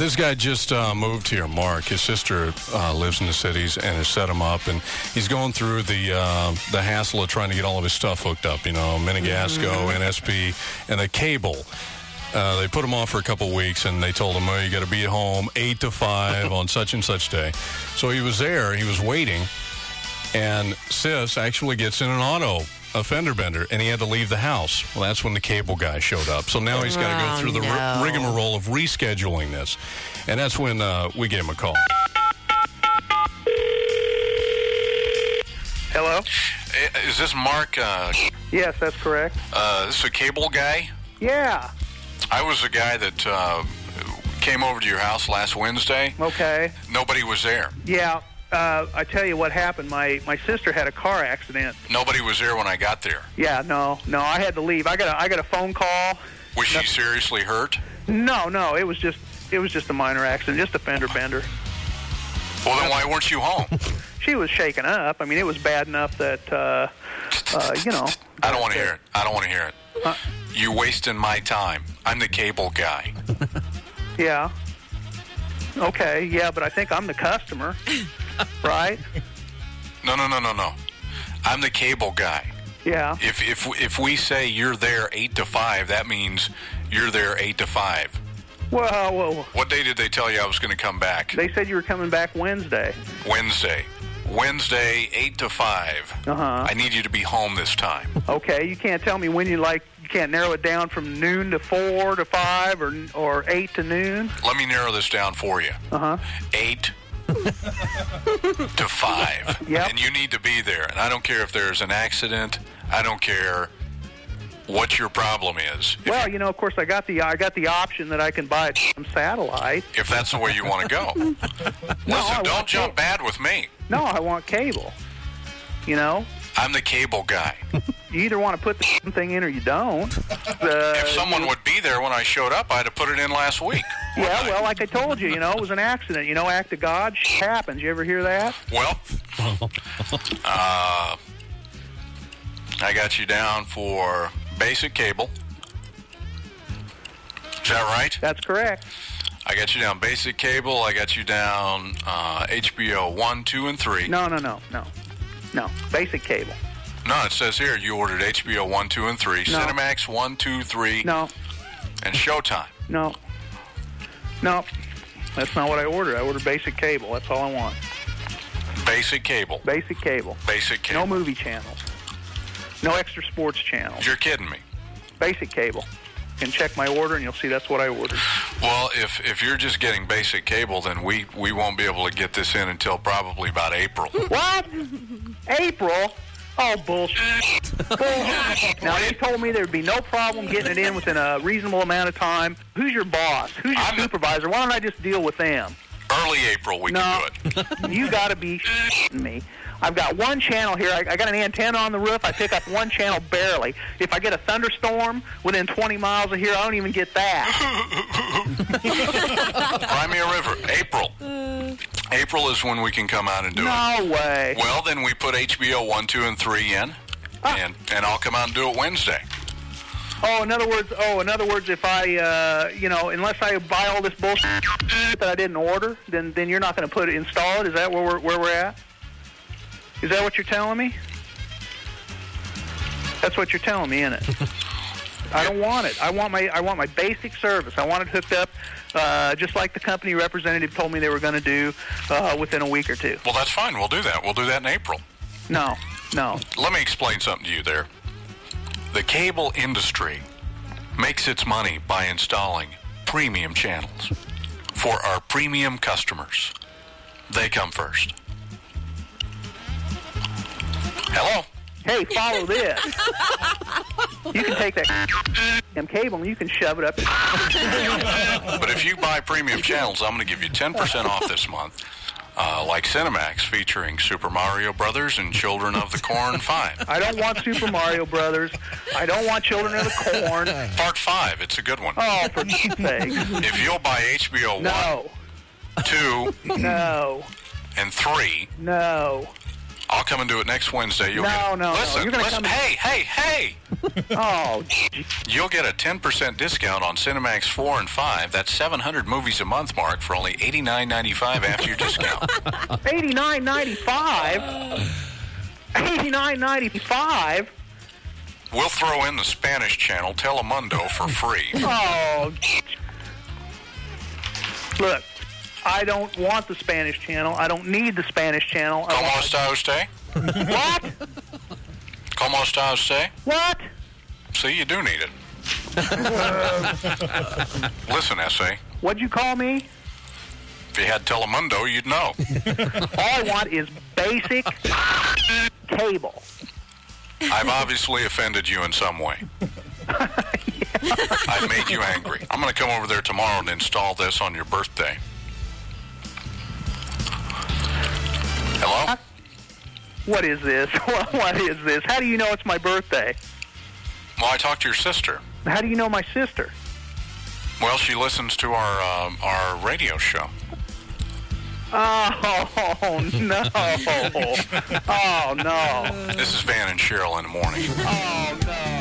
This guy just moved here, Mark. His sister lives in the cities and has set him up, and he's going through the hassle of trying to get all of his stuff hooked up. Minigasco, NSP, and the cable. They put him off for a couple weeks, and they told him, "Oh, you got to be at home 8 to 5 on such and such day." So he was there. He was waiting, and Sis actually gets in a fender bender, and he had to leave the house. Well, that's when the cable guy showed up. So now he's got to go through the rigmarole of rescheduling this. And that's when we gave him a call. Hello? Is this Mark? Yes, that's correct. This is a cable guy? Yeah. I was the guy that came over to your house last Wednesday. Okay. Nobody was there. Yeah. I tell you what happened. My sister had a car accident. Nobody was there when I got there. Yeah, no, I had to leave. I got a phone call. Was she seriously hurt? No, it was just a minor accident, just a fender bender. Well, then why weren't you home? She was shaken up. I mean, it was bad enough that I don't want to hear it. I don't want to hear it. You're wasting my time. I'm the cable guy. Yeah. Okay, yeah, but I think I'm the customer, right? No. I'm the cable guy. Yeah. If we say you're there 8 to 5, that means you're there 8 to 5. Well. What day did they tell you I was going to come back? They said you were coming back Wednesday. Wednesday, 8 to 5. I need you to be home this time. Okay, you can't tell me when you can't narrow it down from noon to 4 to 5 or 8 to noon? Let me narrow this down for you. 8 to 5. Yep. And you need to be there. And I don't care if there's an accident. I don't care what your problem is. Well, of course, I got the option that I can buy some satellite. If that's the way you want to go. Listen, don't jump bad with me. No, I want cable. I'm the cable guy. You either want to put the thing in or you don't. If someone would be there when I showed up, I'd have put it in last week. Yeah, well, like I told you, it was an accident. Act of God, happens. You ever hear that? Well, I got you down for basic cable. Is that right? That's correct. I got you down basic cable. I got you down HBO 1, 2, and 3. No, basic cable. No, it says here you ordered HBO 1, 2, and 3, No. Cinemax 1, 2, 3, No, and Showtime. no, that's not what I ordered. I ordered basic cable. That's all I want. Basic cable. Basic cable. Basic cable. No movie channels. No extra sports channels. You're kidding me. Basic cable. You can check my order and you'll see that's what I ordered. Well, if you're just getting basic cable, then we won't be able to get this in until probably about April. What? April? Oh, bullshit. Now, they told me there'd be no problem getting it in within a reasonable amount of time. Who's your boss? Who's your supervisor? Why don't I just deal with them? Early April, we can do it. You got to be shitting me. I've got one channel here. I got an antenna on the roof. I pick up one channel barely. If I get a thunderstorm within 20 miles of here, I don't even get that. Crimea River, April. April is when we can come out and do it. No way. Well, then we put HBO 1, 2, and 3 in, and I'll come out and do it Wednesday. In other words, if I, unless I buy all this bullshit that I didn't order, then you're not going to install it. Is that where we're at? Is that what you're telling me? That's what you're telling me, isn't it? I don't want it. I want my basic service. I want it hooked up, just like the company representative told me they were going to do within a week or two. Well, that's fine. We'll do that. We'll do that in April. No. Let me explain something to you there. The cable industry makes its money by installing premium channels for our premium customers. They come first. Hello? Hey, follow this. You can take that cable and you can shove it up. But if you buy premium channels, I'm going to give you 10% off this month. Like Cinemax, featuring Super Mario Brothers and Children of the Corn 5. I don't want Super Mario Brothers. I don't want Children of the Corn. Part 5, it's a good one. Oh, for Pete's sake. If you'll buy HBO 1, 2, No. and 3, No. I'll come and do it next Wednesday. You'll No. Listen, You're gonna listen. come Hey. Oh, You'll get a 10% discount on Cinemax 4 and 5. That's 700 movies a month, Mark, for only $89.95 after your discount. $89.95? $89.95? We'll throw in the Spanish channel, Telemundo, for free. Oh, look, I don't want the Spanish channel. I don't need the Spanish channel. ¿Cómo está usted? What? ¿Cómo está usted? What? See, you do need it. Listen, S.A., What'd you call me? if you had Telemundo, you'd know. All I want is basic cable. I've obviously offended you in some way. I've made you angry. I'm going to come over there tomorrow and install this on your birthday. Hello? What is this? What is this? How do you know it's my birthday? Well, I talked to your sister. How do you know my sister? Well, she listens to our radio show. Oh, no. Oh, no. This is Van and Cheryl in the morning. Oh, no.